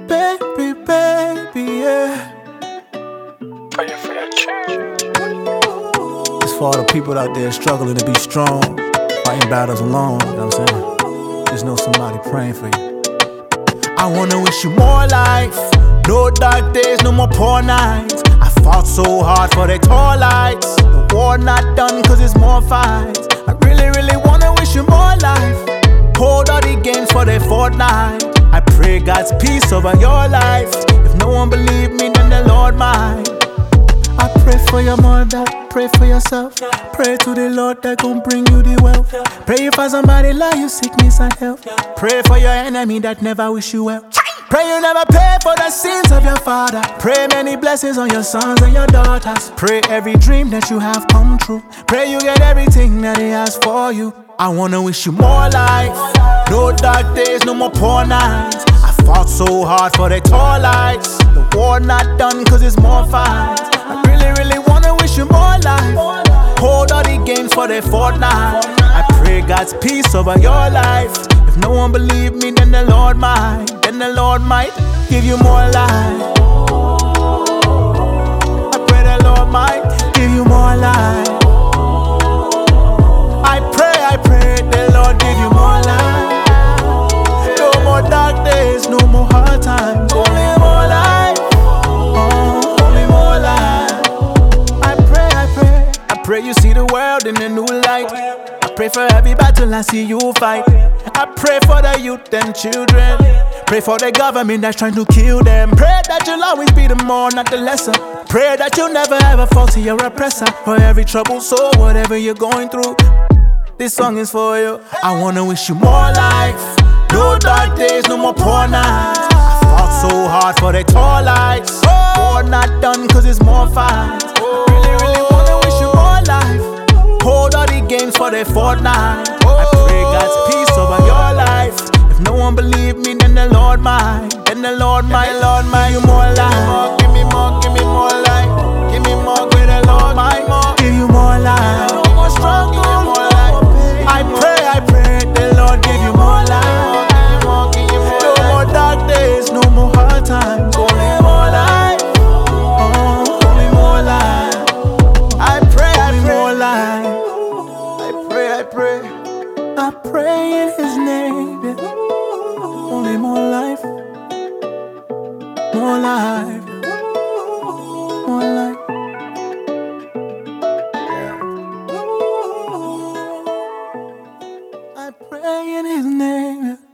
baby, baby, yeah. Praying for your change. It's for all the people out there struggling to be strong, fighting battles alone, you know what I'm saying? Just know somebody praying for you. I wanna wish you more life, no dark days, no more poor nights. I fought so hard for the tall lights. The war not done cause it's more fights. I really, really wanna wish you more life. Hold all the games for the fortnight. I pray God's peace over your life. If no one believe me, then the Lord might. I pray for your mother, pray for yourself. Pray to the Lord that gon' bring you the wealth. Pray for somebody like you, sickness and health. Pray for your enemy that never wish you well. Pray you never pay for the sins of your father. Pray many blessings on your sons and your daughters. Pray every dream that you have come true. Pray you get everything that he has for you. I wanna wish you more life, no dark days, no more poor nights. I fought so hard for the tall lights. The war not done cause it's more fights. I really, really wanna wish you more life. Hold all the games for the fortnight. I pray God's peace over your life. If no one believe me, then the Lord might. Then the Lord might give you more life. I pray the Lord might give you more life. I pray the Lord give you more life. No more dark days, no more hard times. Only more life, only more life. I pray you see the world in a new light. I pray for every battle I see you fight. I pray for the youth and children. Pray for the government that's trying to kill them. Pray that you'll always be the more, not the lesser. Pray that you'll never ever fall to your oppressor. For every troubled soul, whatever you're going through, this song is for you. I wanna wish you more life, no dark days, no more poor nights. I fought so hard for the tall lights. War not done cause it's more fights. I really, really wanna wish you more life. Hold all the games for the fortnight. I pray God's peace over your life. If no one believe me, then the Lord might. Then the Lord might, Lord might. Give you more life. Give me more life. Give me more, give the Lord might. Give you more life. No more struggle. I pray, the Lord give you more life. No more dark days, no more hard times. Only more life, only more life. I pray, more life. I pray in His name. Yeah. Only more life, more life, more life. I pray in His name.